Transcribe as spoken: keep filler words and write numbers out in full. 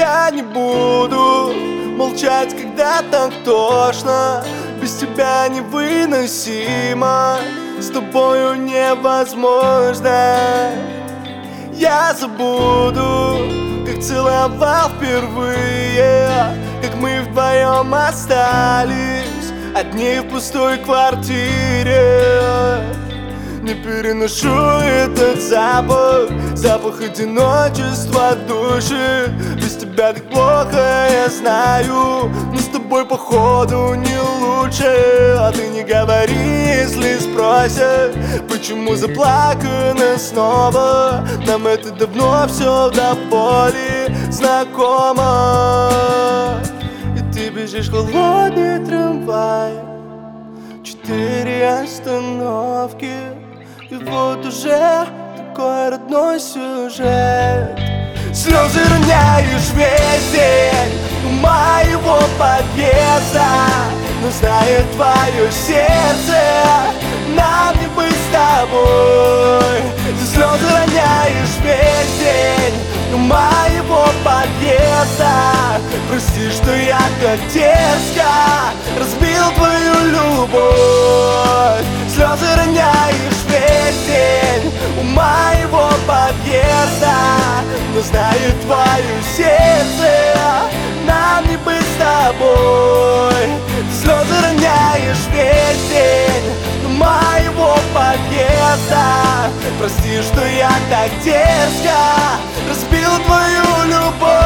Я не буду молчать, когда так тошно. Без тебя невыносимо, с тобою невозможно. Я забуду, как целовал впервые, как мы вдвоем остались одни в пустой квартире. Не переношу этот запах, запах одиночества души. Без тебя так плохо, я знаю, но с тобой походу не лучше. А ты не говори, если спросят, почему заплакано снова. Нам это давно все до боли знакомо. И ты бежишь в холодный трамвай, четыре остановки, и вот уже такой родной сюжет. Слезы роняешь весь день у моего подъезда, но знает твое сердце, нам не быть с тобой. Ты слезы роняешь весь день у моего подъезда. Прости, что я так дерзко разбил твою любовь. Слезы роняешь весь день у моего подъезда, но знает твое сердце, нам не быть с тобой. Слезы роняешь весь день у моего подъезда. Прости, что я так дерзко разбил твою любовь.